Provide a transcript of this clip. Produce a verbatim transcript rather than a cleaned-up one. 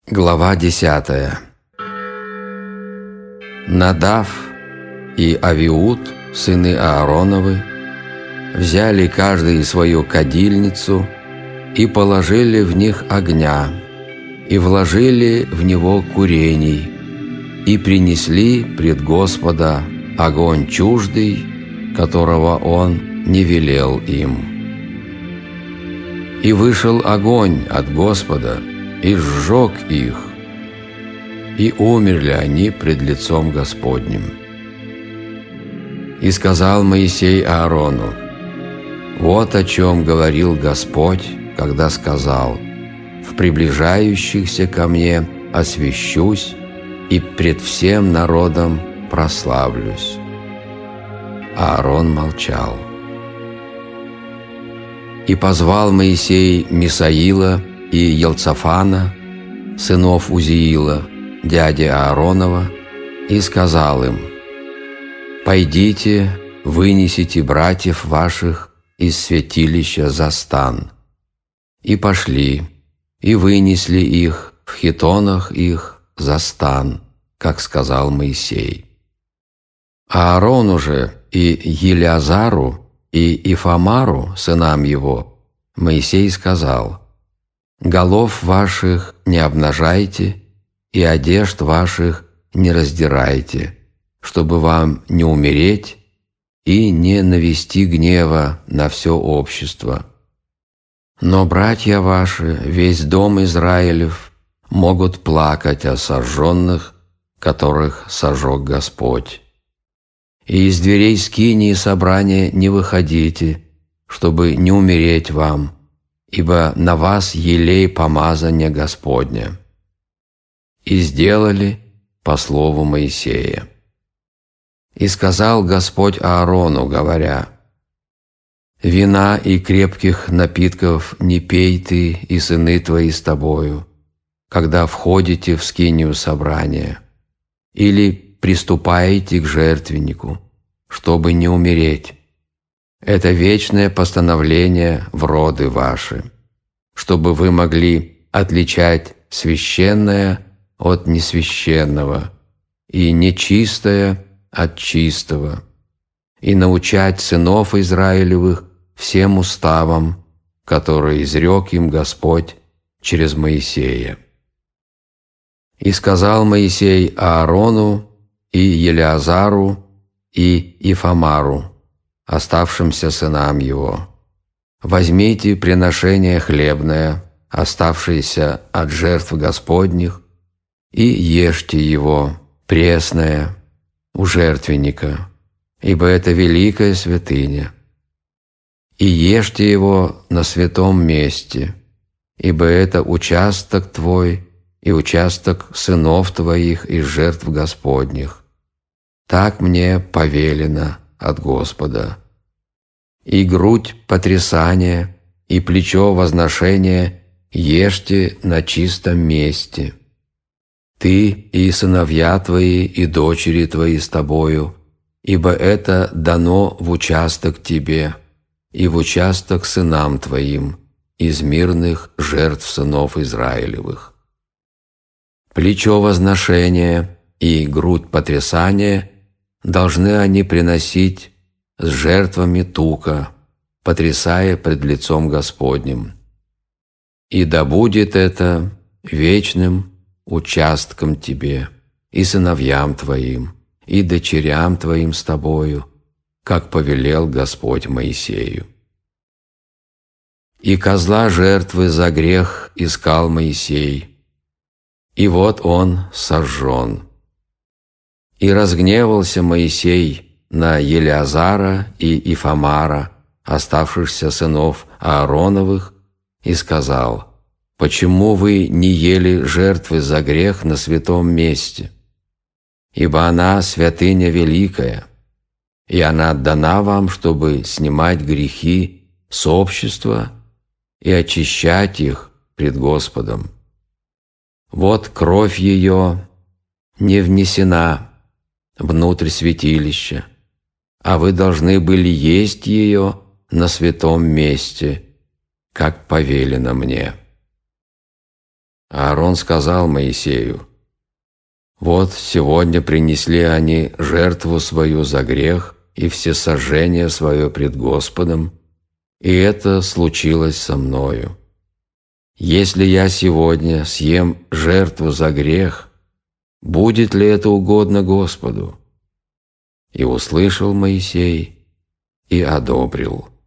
Глава десятая. Надав и Авиуд, сыны Аароновы, взяли каждый свою кадильницу и положили в них огня, и вложили в него курений, и принесли пред Господа огонь чуждый, которого Он не велел им. И вышел огонь от Господа, и сжег их, и умерли они пред лицом Господним. И сказал Моисей Аарону: «Вот о чем говорил Господь, когда сказал: в приближающихся ко мне освящусь и пред всем народом прославлюсь». Аарон молчал. И позвал Моисей Мисаила и Елцафана, сынов Узиила, дяди Ааронова, и сказал им: «Пойдите, вынесите братьев ваших из святилища за стан». И пошли, и вынесли их в хитонах их за стан, как сказал Моисей. Аарону же и Елиазару и Ифамару, сынам его, Моисей сказал: «Голов ваших не обнажайте, и одежд ваших не раздирайте, чтобы вам не умереть и не навести гнева на все общество. Но братья ваши, весь дом Израилев, могут плакать о сожженных, которых сожег Господь. И из дверей скинии собрания не выходите, чтобы не умереть вам, ибо на вас елей помазания Господня». И сделали по слову Моисея. И сказал Господь Аарону, говоря: «Вина и крепких напитков не пей ты и сыны твои с тобою, когда входите в скинию собрания, или приступаете к жертвеннику, чтобы не умереть. Это вечное постановление в роды ваши, чтобы вы могли отличать священное от несвященного и нечистое от чистого, и научать сынов Израилевых всем уставам, которые изрек им Господь через Моисея». И сказал Моисей Аарону и Елиазару и Ифамару, оставшимся сынам его: «Возьмите приношение хлебное, оставшееся от жертв Господних, и ешьте его, пресное, у жертвенника, ибо это великая святыня. И ешьте его на святом месте, ибо это участок твой и участок сынов твоих из жертв Господних. Так мне повелено от Господа. И грудь потрясания, и плечо возношения ешьте на чистом месте. Ты и сыновья твои, и дочери твои с тобою, ибо это дано в участок тебе и в участок сынам твоим из мирных жертв сынов Израилевых. Плечо возношения и грудь потрясания должны они приносить с жертвами тука, потрясая пред лицом Господним. И да будет это вечным участком тебе, и сыновьям твоим, и дочерям твоим с тобою, как повелел Господь Моисею». И козла жертвы за грех искал Моисей, и вот он сожжен. И разгневался Моисей на Елиазара и Ифамара, оставшихся сынов Аароновых, и сказал: «Почему вы не ели жертвы за грех на святом месте? Ибо она святыня великая, и она дана вам, чтобы снимать грехи с общества и очищать их пред Господом. Вот кровь ее не внесена внутрь святилища, а вы должны были есть ее на святом месте, как повелено мне». Аарон сказал Моисею: «Вот сегодня принесли они жертву свою за грех и всесожжение свое пред Господом, и это случилось со мною. Если я сегодня съем жертву за грех, будет ли это угодно Господу?» И услышал Моисей и одобрил.